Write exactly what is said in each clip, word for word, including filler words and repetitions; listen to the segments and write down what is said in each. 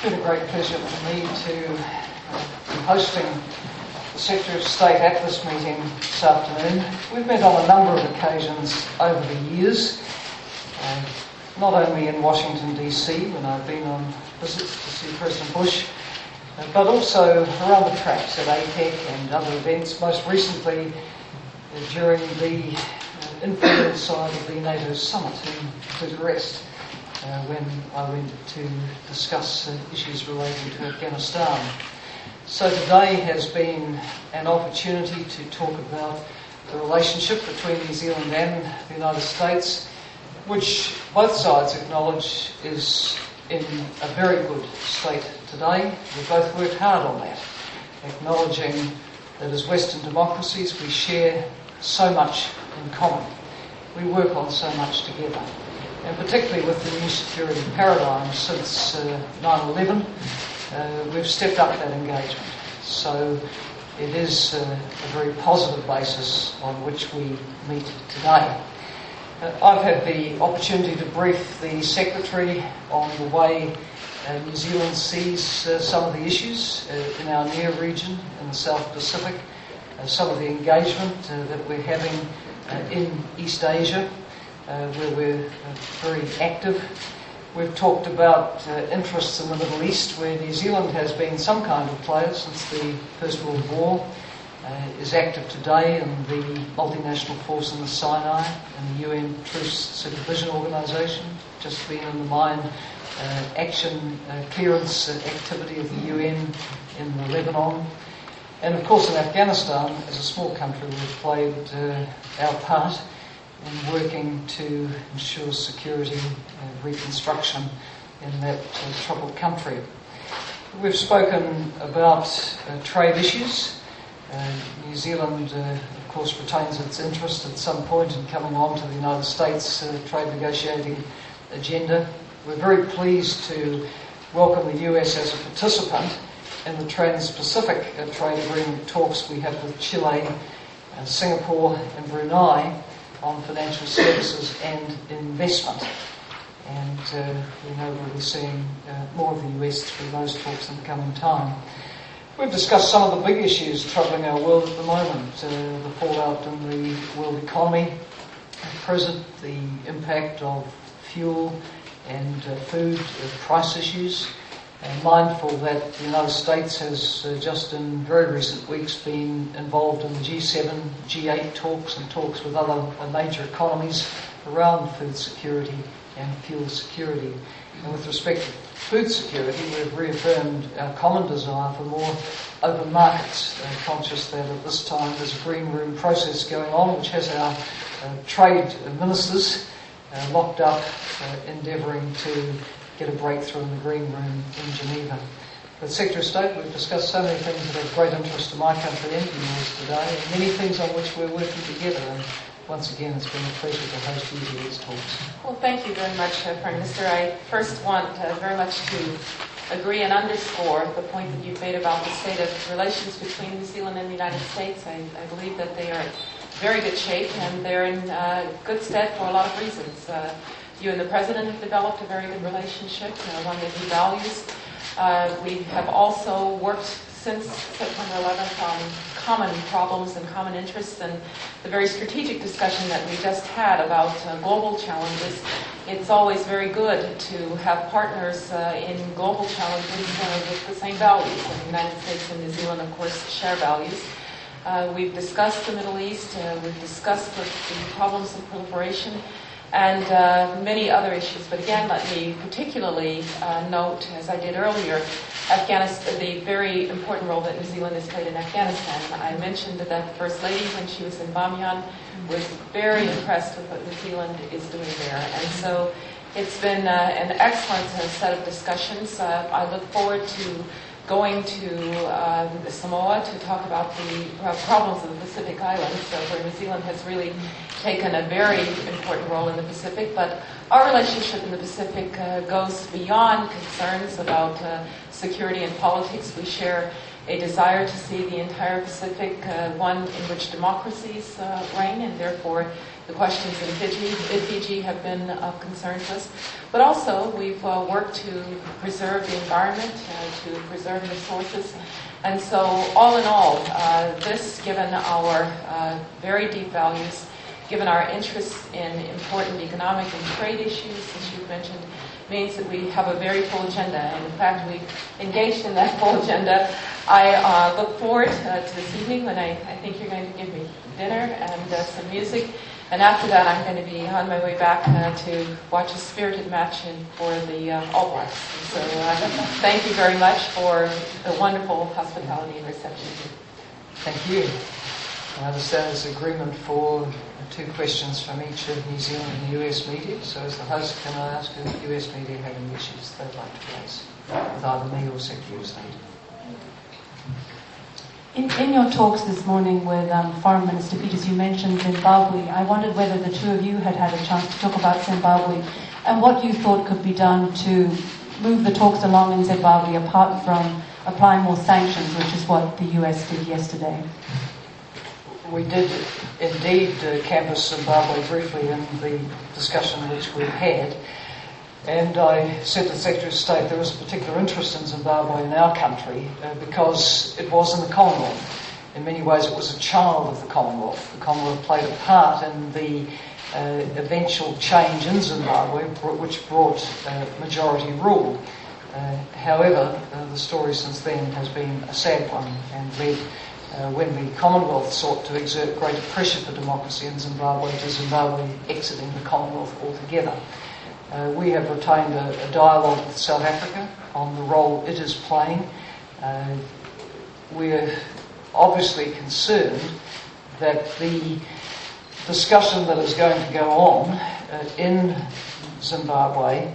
been a great pleasure for me to be hosting the Secretary of State at this meeting this afternoon. We've met on a number of occasions over the years, uh, not only in Washington D C when I've been on visits to see President Bush, uh, but also around the traps at APEC and other events, most recently uh, during the uh, informal side of the NATO summit in Bucharest, uh, when I went to discuss uh, issues relating to Afghanistan. So today has been an opportunity to talk about the relationship between New Zealand and the United States, which both sides acknowledge is in a very good state today. We've both worked hard on that, acknowledging that as Western democracies we share so much in common. We work on so much together. And particularly with the new security paradigm since uh, nine eleven, uh, we've stepped up that engagement. So it is uh, a very positive basis on which we meet today. Uh, I've had the opportunity to brief the Secretary on the way uh, New Zealand sees uh, some of the issues uh, in our near region in the South Pacific, uh, some of the engagement uh, that we're having uh, in East Asia, Uh, where we're uh, very active. We've talked about uh, interests in the Middle East, where New Zealand has been some kind of player since the First World War, uh, is active today in the multinational force in the Sinai and the U N Truce Supervision Organisation, just been in the mine uh, action uh, clearance uh, activity of the U N in Lebanon. And of course in Afghanistan, as a small country, we've played uh, our part in working to ensure security and reconstruction in that uh, troubled country. We've spoken about uh, trade issues. Uh, New Zealand, uh, of course, retains its interest at some point in coming on to the United States uh, trade negotiating agenda. We're very pleased to welcome the U S as a participant in the Trans-Pacific uh, Trade Agreement talks we have with Chile, uh, Singapore and Brunei on financial services and investment. And uh, we know we'll be seeing uh, more of the U S through those talks in the coming time. We've discussed some of the big issues troubling our world at the moment, uh, the fallout in the world economy at present, the impact of fuel and uh, food uh, price issues, and mindful that the United States has uh, just in very recent weeks been involved in the G seven, G eight talks and talks with other uh, major economies around food security and fuel security. And with respect to food security, we've reaffirmed our common desire for more open markets, uh, conscious that at this time there's a green room process going on which has our uh, trade ministers uh, locked up uh, endeavouring to get a breakthrough in the Green Room in Geneva. But Secretary of State, we've discussed so many things that are of great interest to my country and to yours today, and many things on which we're working together. And once again, it's been a pleasure to host you to these talks. Well, thank you very much, uh, Prime Minister. I first want uh, very much to agree and underscore the point that you've made about the state of relations between New Zealand and the United States. I, I believe that they are in very good shape, and they're in uh, good stead for a lot of reasons. Uh, You and the President have developed a very good relationship, uh, one that he values. Uh, we have also worked since September eleventh on common problems and common interests, and the very strategic discussion that we just had about uh, global challenges. It's always very good to have partners uh, in global challenges uh, with the same values. And the United States and New Zealand, of course, share values. Uh, we've discussed the Middle East, uh, we've discussed the, the problems of proliferation, and uh, many other issues. But again, let me particularly uh, note, as I did earlier, Afghanistan, the very important role that New Zealand has played in Afghanistan. I mentioned that the First Lady, when she was in Bamyan, was very impressed with what New Zealand is doing there. And so it's been uh, an excellent uh, set of discussions. Uh, I look forward to going to uh, Samoa to talk about the problems of the Pacific Islands, so where New Zealand has really taken a very important role in the Pacific. But our relationship in the Pacific uh, goes beyond concerns about uh, security and politics. We share a desire to see the entire Pacific uh, one in which democracies uh, reign, and therefore the questions in Fiji, in Fiji have been of concern to us. But also, we've uh, worked to preserve the environment, uh, to preserve resources. And so, all in all, uh, this, given our uh, very deep values, given our interests in important economic and trade issues, as you've mentioned, means that we have a very full agenda. And in fact, we've engaged in that full agenda. I uh, look forward uh, to this evening when I, I think you're going to give me dinner and uh, some music. And after that, I'm going to be on my way back uh, to watch a spirited match in, for the uh, All Blacks. So uh, thank you very much for the wonderful hospitality and reception. Thank you. I understand there's agreement for two questions from each of New Zealand and U S media. So as the host, can I ask if U S media have any issues they'd like to raise with either me or Secretary of State? In, in your talks this morning with um, Foreign Minister Peters, you mentioned Zimbabwe. I wondered whether the two of you had had a chance to talk about Zimbabwe and what you thought could be done to move the talks along in Zimbabwe apart from applying more sanctions, which is what the U S did yesterday. We did indeed uh, canvass Zimbabwe briefly in the discussion which we had. And I said to the Secretary of State there was a particular interest in Zimbabwe in our country uh, because it was in the Commonwealth. In many ways it was a child of the Commonwealth. The Commonwealth played a part in the uh, eventual change in Zimbabwe, which brought uh, majority rule. Uh, however, uh, the story since then has been a sad one and led, uh, when the Commonwealth sought to exert greater pressure for democracy in Zimbabwe, to Zimbabwe exiting the Commonwealth altogether. Uh, we have retained a, a dialogue with South Africa on the role it is playing. Uh, we're obviously concerned that the discussion that is going to go on uh, in Zimbabwe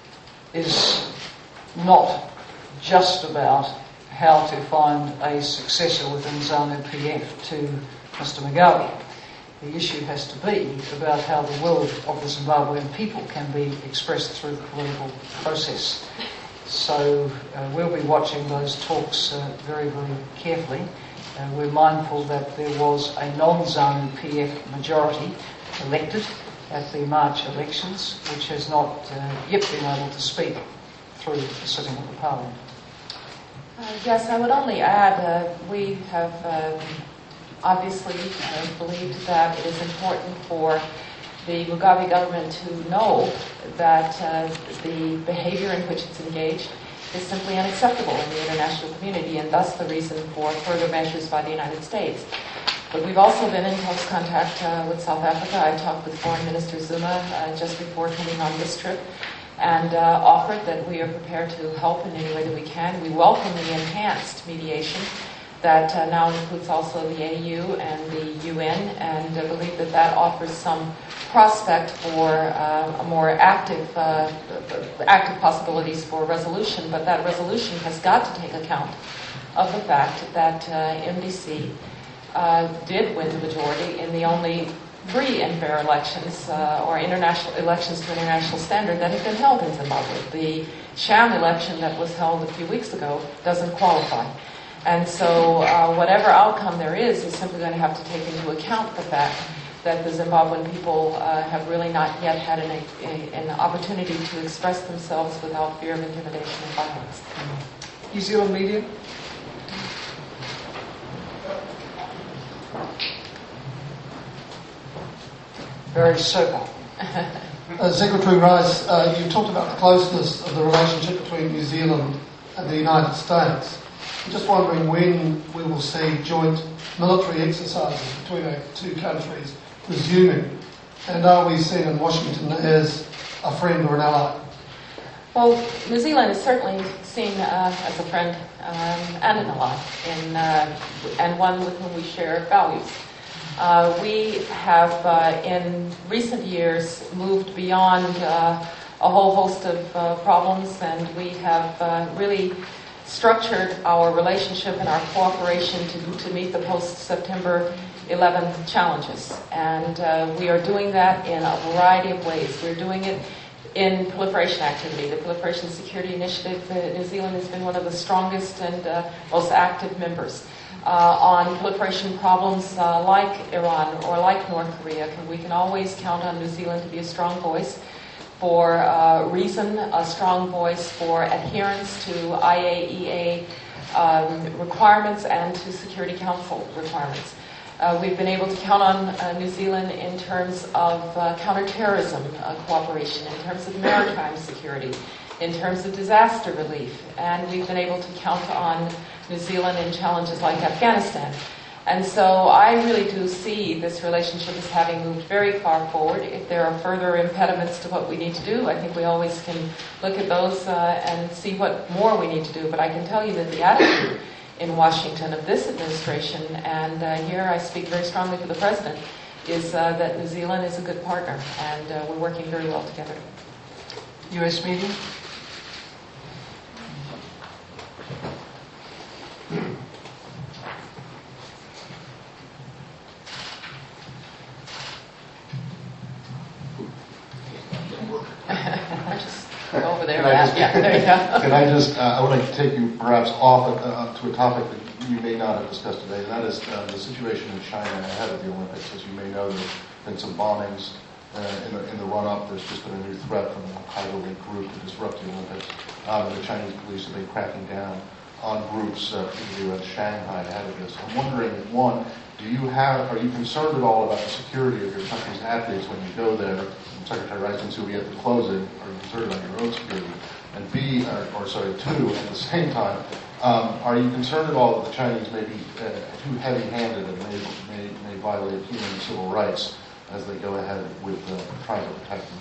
is not just about how to find a successor within ZANU-P F to Mister Mugabe. The issue has to be about how the will of the Zimbabwean people can be expressed through the political process. So uh, we'll be watching those talks uh, very, very carefully. Uh, we're mindful that there was a non-ZANU-P F majority elected at the March elections, which has not uh, yet been able to speak through the sitting of the Parliament. Uh, yes, I would only add uh, we have uh, obviously uh, believed that it is important for the Mugabe government to know that uh, the behavior in which it's engaged is simply unacceptable in the international community, and thus the reason for further measures by the United States. But we've also been in close contact uh, with South Africa. I talked with Foreign Minister Zuma uh, just before coming on this trip, and uh, offered that we are prepared to help in any way that we can. We welcome the enhanced mediation that uh, now includes also the A U and the U N, and uh, believe that that offers some prospect for uh, a more active, uh, active possibilities for resolution. But that resolution has got to take account of the fact that uh, M D C uh, did win the majority in the only free and fair elections uh, or international elections to international standard that have been held in Zimbabwe. The sham election that was held a few weeks ago doesn't qualify. And so uh, whatever outcome there is is simply going to have to take into account the fact that the Zimbabwean people uh, have really not yet had an, a, an opportunity to express themselves without fear of intimidation and violence. New Zealand media? Very circle. Uh, Secretary Rice, uh, you talked about the closeness of the relationship between New Zealand and the United States. I'm just wondering when we will see joint military exercises between our two countries resuming, and are we seen in Washington as a friend or an ally? Well, New Zealand is certainly seen uh, as a friend um, and an ally, in, uh, and one with whom we share values. Uh, we have, uh, in recent years, moved beyond uh, a whole host of uh, problems, and we have uh, really structured our relationship and our cooperation to, to meet the post-September eleventh challenges. And uh, we are doing that in a variety of ways. We're doing it in proliferation activity. The Proliferation Security Initiative, uh, New Zealand has been one of the strongest and uh, most active members. Uh, on proliferation problems uh, like Iran or like North Korea, we can always count on New Zealand to be a strong voice for uh, reason, a strong voice for adherence to I A E A um, requirements and to Security Council requirements. Uh, we've been able to count on uh, New Zealand in terms of uh, counterterrorism uh, cooperation, in terms of maritime security, in terms of disaster relief, and we've been able to count on New Zealand in challenges like Afghanistan. And so I really do see this relationship as having moved very far forward. If there are further impediments to what we need to do, I think we always can look at those uh, and see what more we need to do. But I can tell you that the attitude in Washington of this administration, and uh, here I speak very strongly for the President, is uh, that New Zealand is a good partner, and uh, we're working very well together. U S media? Just go over there. Can I just- yeah, there you go. Can I just, uh, I want to take you perhaps off uh, to a topic that you may not have discussed today, and that is uh, the situation in China ahead of the Olympics. As you may know, there have been some bombings uh, in the, in the run-up. There's just been a new threat from the Al-Qaeda-linked group to disrupt the Olympics. Um, and the Chinese police have been cracking down on groups, uh, particularly around Shanghai, ahead of this. I'm wondering, one, do you have, are you concerned at all about the security of your country's athletes when you go there? Secretary Rice, since you'll be at the closing, are you concerned about your own security? And B, or, or sorry, two, at the same time, um, are you concerned at all that the Chinese may be uh, too heavy-handed and may, may, may violate human and civil rights as they go ahead with uh, trying to protect them?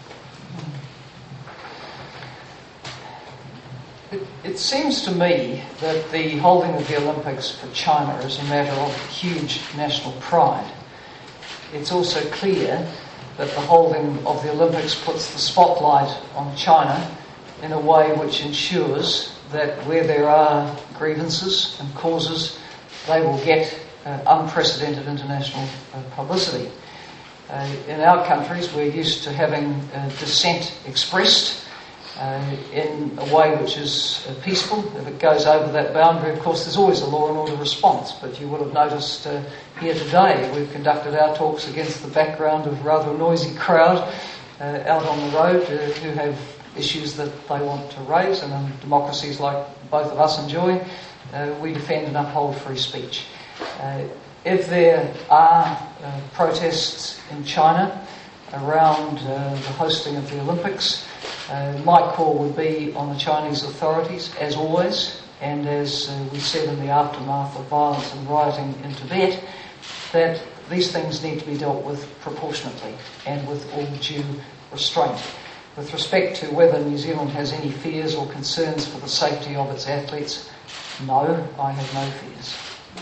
It, it seems to me that the holding of the Olympics for China is a matter of huge national pride. It's also clear that the holding of the Olympics puts the spotlight on China in a way which ensures that where there are grievances and causes, they will get uh, unprecedented international uh, publicity. Uh, in our countries, we're used to having uh, dissent expressed uh, in a way which is uh, peaceful. If it goes over that boundary, of course, there's always a law and order response, but you will have noticed uh, here today we've conducted our talks against the background of a rather noisy crowd uh, out on the road uh, who have issues that they want to raise, and in democracies like both of us enjoy, uh, we defend and uphold free speech. Uh, if there are uh, protests in China around uh, the hosting of the Olympics, uh, my call would be on the Chinese authorities, as always, and as uh, we said in the aftermath of violence and rioting in Tibet, that these things need to be dealt with proportionately and with all due restraint. With respect to whether New Zealand has any fears or concerns for the safety of its athletes, no, I have no fears.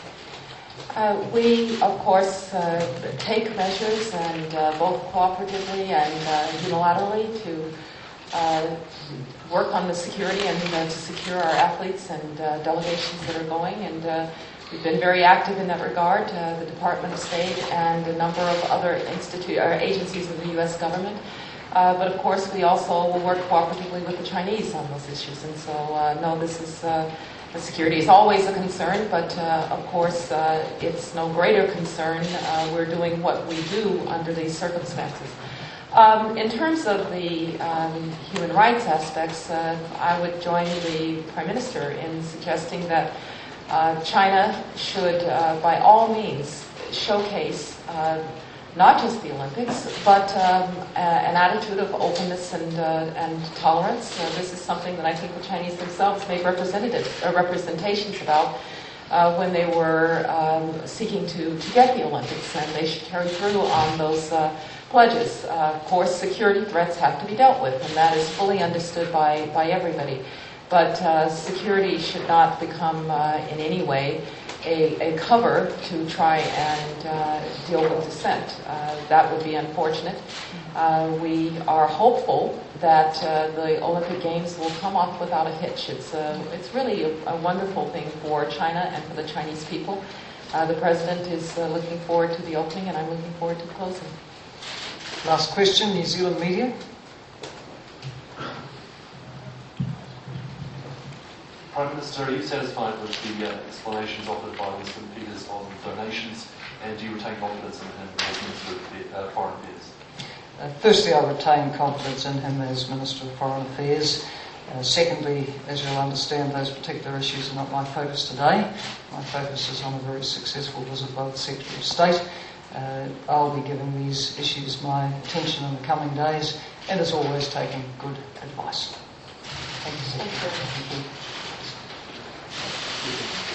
Uh, we, of course, uh, take measures, and uh, both cooperatively and uh, unilaterally, to uh, work on the security and uh, to secure our athletes and uh, delegations that are going. And uh, we've been very active in that regard. Uh, the Department of State and a number of other institute or agencies of the U S government. Uh, but of course, we also will work cooperatively with the Chinese on those issues. And so, uh, no, this is. Uh, Security is always a concern, but uh, of course uh, it's no greater concern. Uh, we're doing what we do under these circumstances. Um, in terms of the um, human rights aspects, uh, I would join the Prime Minister in suggesting that uh, China should, uh, by all means, showcase uh, not just the Olympics, but um, a, an attitude of openness and uh, and tolerance. Uh, this is something that I think the Chinese themselves made representative uh, representations about uh, when they were um, seeking to, to get the Olympics, and they should carry through on those uh, pledges. Uh, of course, security threats have to be dealt with, and that is fully understood by, by everybody. But uh, security should not become uh, in any way A, a cover to try and uh, deal with dissent. Uh, that would be unfortunate. Uh, we are hopeful that uh, the Olympic Games will come off without a hitch. It's, uh, it's really a, a wonderful thing for China and for the Chinese people. Uh, the President is uh, looking forward to the opening, and I'm looking forward to the closing. Last question, New Zealand media. Prime Minister, are you satisfied with the uh, explanations offered by Mister Peters on donations, and do you retain confidence in him as Minister of uh, Foreign Affairs? Uh, firstly, I retain confidence in him as Minister of Foreign Affairs. Uh, secondly, as you'll understand, those particular issues are not my focus today. My focus is on a very successful visit by the Secretary of State. Uh, I'll be giving these issues my attention in the coming days, and as always, taking good advice. Thank you, Secretary. Thank you. Thank you.